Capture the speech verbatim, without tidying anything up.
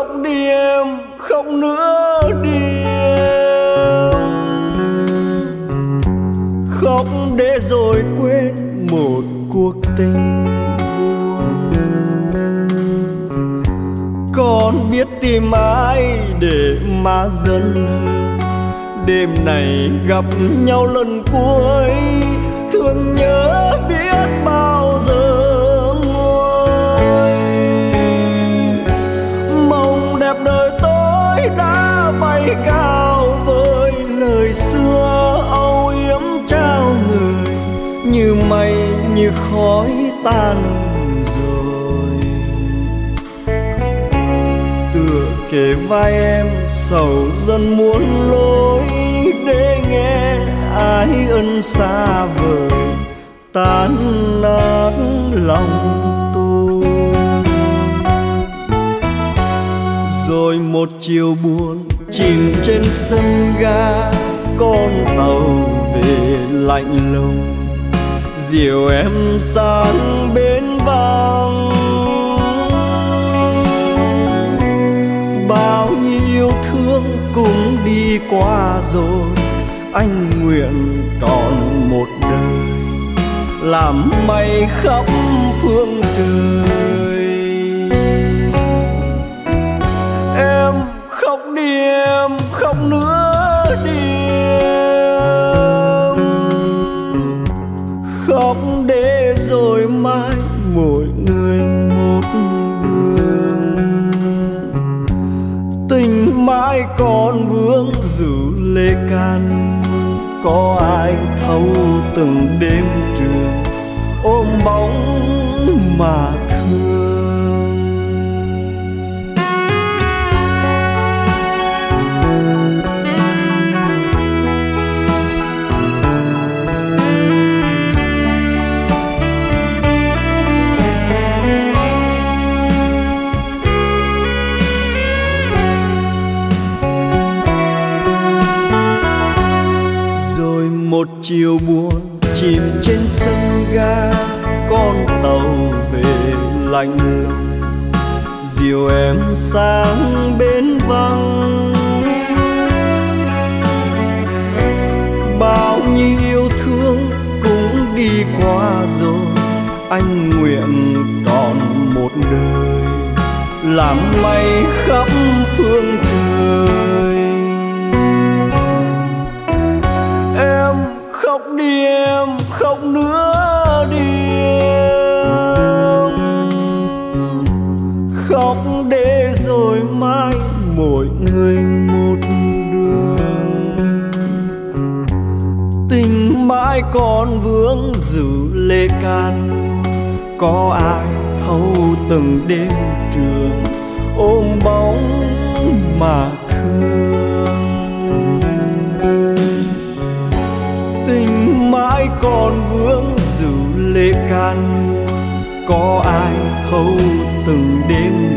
khóc đi em, khóc nữa đi em, khóc để rồi quên một cuộc tình buồn. Con biết tìm ai để mà dần hơn, đêm này gặp nhau lần cuối, thương nhớ biết bao giờ nguôi. Mộng đẹp đời tôi đã bay cao với lời xưa âu yếm trao người, như mây như khói tan rồi. Tựa kề vai em sầu dần muốn lối, để nghe ai ân xa vời tan nát lòng tôi. Rồi một chiều buồn chìm trên sân ga, con tàu về lạnh lùng, dìu em sang bến vắng. Bao nhiêu yêu thương cũng đi qua rồi, anh nguyện trọn một đời làm mây khắp phương trời. Em khóc đi em, khóc nữa đi em, khóc để rồi mai mỗi người một đường. Tình mãi còn vương dù lệ can, có ai thấu từng đêm trường ôm bóng mà thương. Một chiều buồn chìm trên sân ga, con tàu về lạnh lùng, dìu em sang bến vắng. Bao nhiêu yêu thương cũng đi qua rồi, anh nguyện trọn một đời làm mây khắp phương trời. Em khóc đi em, khóc nữa đi em, khóc để rồi mai mỗi người một đường. Tình mãi còn vương dù lệ can, có ai thấu từng đêm trường ôm bóng mà thương. Tình mãi còn vương dù lệ can, có ai thấu từng đêm